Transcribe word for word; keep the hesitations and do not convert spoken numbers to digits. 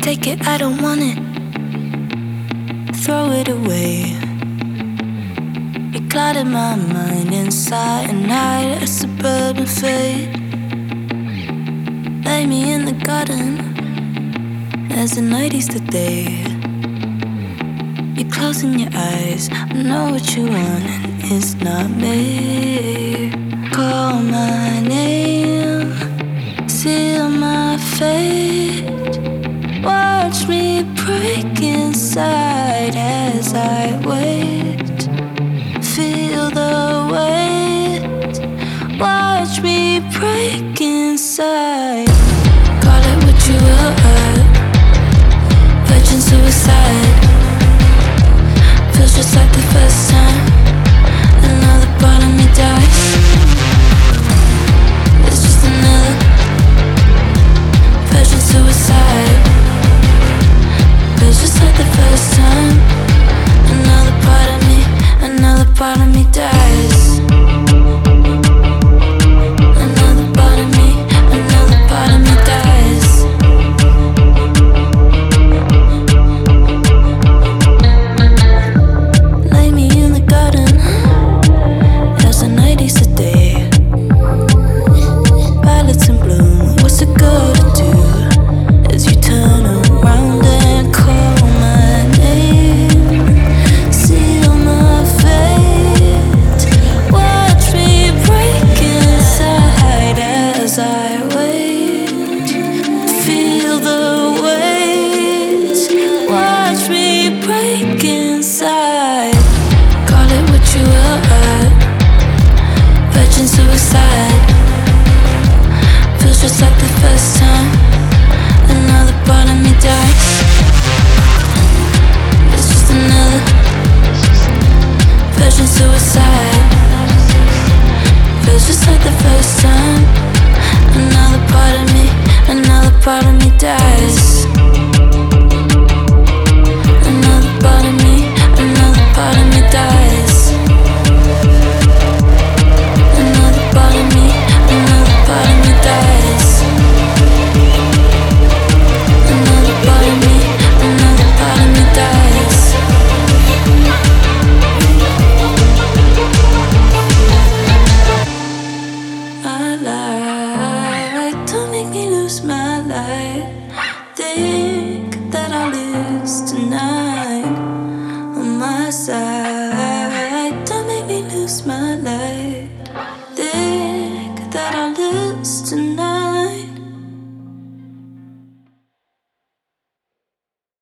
Take it, I don't want it. Throw it away. It clouded my mind inside a night, a suburban fade. Lay me in the garden as the night is the day. You're closing your eyes, I know what you want and it's not me. Call my name, seal my fate. Watch me break inside as I wait. Feel the weight. Watch me break inside. Call it what you will, virgin suicide. Feels just like the first time. Another part of me dies. It's just another virgin suicide. Feels just like the first time. Another part of me, another part of me dies. Another part of me, another part of me dies. Lay me in the garden as the night is the day. Violets in bloom, what's it gonna do as you turn around and call my name? Seal my fate. Watch me break inside as I wait. Feel the weight. Watch me break inside. Call it what you will, virgin suicide. Feels just like the first time. Another part of me dies. It's just another virgin suicide. Feels just like the first time. Another part of me, another part of me dies.